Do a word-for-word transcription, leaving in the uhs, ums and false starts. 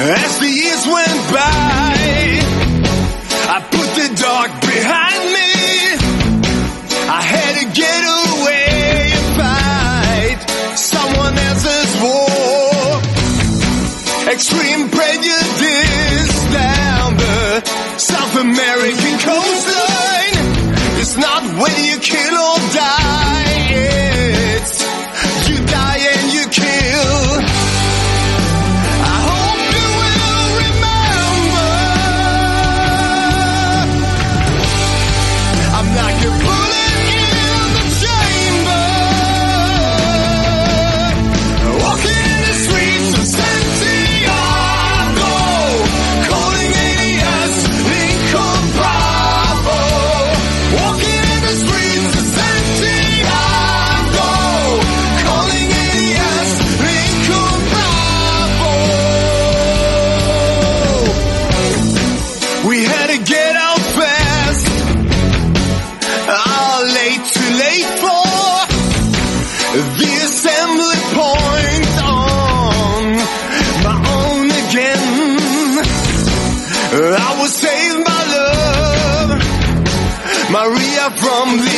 As the years went by, I put the dark behind me. I had to get away and fight someone else's war. Extreme prejudice down the South American coastline. It's not whether you kill or die, it's you die and you kill. I hope you will remember, I'm like a bullet in the chamber, walking in the streets of Santiago, calling alias Lincoln Bravo, walking in the streets of Santiago, calling alias Lincoln Bravo. We had to get out fast, ah, late, too late for the assembly point on my own again. I was saved by love, Maria from the